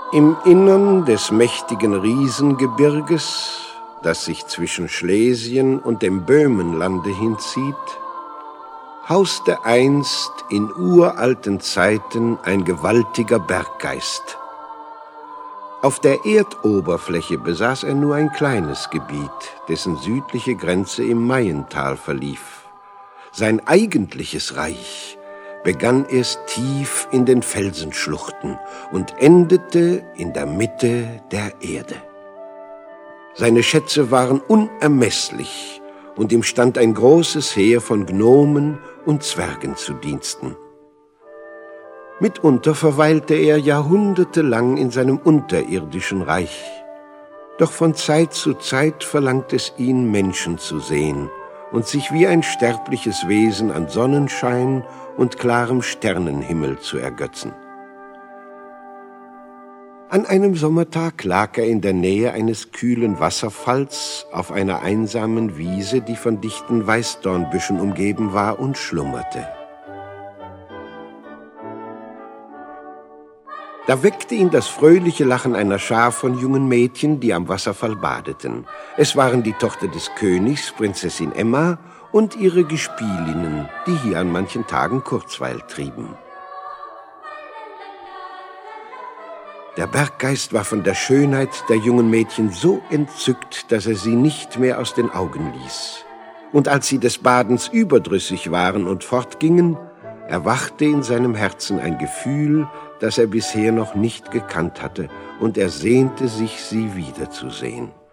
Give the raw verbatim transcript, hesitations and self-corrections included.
Im Innern des mächtigen Riesengebirges, das sich zwischen Schlesien und dem Böhmenlande hinzieht, hauste einst in uralten Zeiten ein gewaltiger Berggeist. Auf der Erdoberfläche besaß er nur ein kleines Gebiet, dessen südliche Grenze im Maiental verlief. Sein eigentliches Reich begann erst tief in den Felsenschluchten und endete in der Mitte der Erde. Seine Schätze waren unermesslich und ihm stand ein großes Heer von Gnomen und Zwergen zu Diensten. Mitunter verweilte er jahrhundertelang in seinem unterirdischen Reich. Doch von Zeit zu Zeit verlangt es ihn, Menschen zu sehen und sich wie ein sterbliches Wesen an Sonnenschein und klarem Sternenhimmel zu ergötzen. An einem Sommertag lag er in der Nähe eines kühlen Wasserfalls auf einer einsamen Wiese, die von dichten Weißdornbüschen umgeben war, und schlummerte. Da weckte ihn das fröhliche Lachen einer Schar von jungen Mädchen, die am Wasserfall badeten. Es waren die Tochter des Königs, Prinzessin Emma, und ihre Gespielinnen, die hier an manchen Tagen Kurzweil trieben. Der Berggeist war von der Schönheit der jungen Mädchen so entzückt, dass er sie nicht mehr aus den Augen ließ. Und als sie des Badens überdrüssig waren und fortgingen, erwachte in seinem Herzen ein Gefühl, das er bisher noch nicht gekannt hatte, und er sehnte sich, sie wiederzusehen.